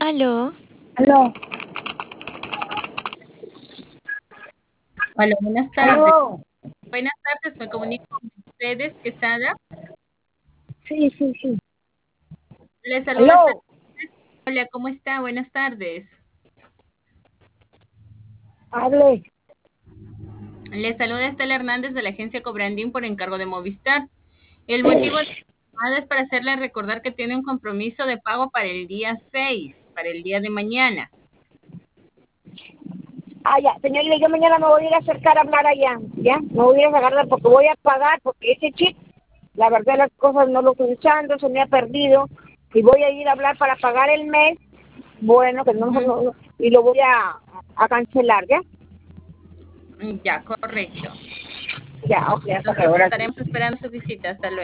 Aló, Aló, Hola, buenas tardes. aló. Buenas tardes, me comunico con ustedes, Quesada. Sí, sí, sí. Les saluda Estela. Aló, Hola, ¿cómo está? Buenas tardes. hable. Les saluda Estela Hernández de la agencia Cobrandín por encargo de Movistar. El motivo de la llamada es para hacerle recordar que tiene un compromiso de pago para el día 6, para el día de mañana. Ah, ya, señorita, yo mañana me voy a ir a acercar a hablar allá, ¿ya? Me voy a ir a agarrar porque voy a pagar, porque ese chip, la verdad las cosas no lo estoy usando, se me ha perdido, y voy a ir a hablar para pagar el mes, bueno, que Ujú. y lo voy a cancelar, ¿ya? Ya, correcto. Ya, ok, hasta Entonces luego, gracias. estaremos esperando su visita. Hasta luego.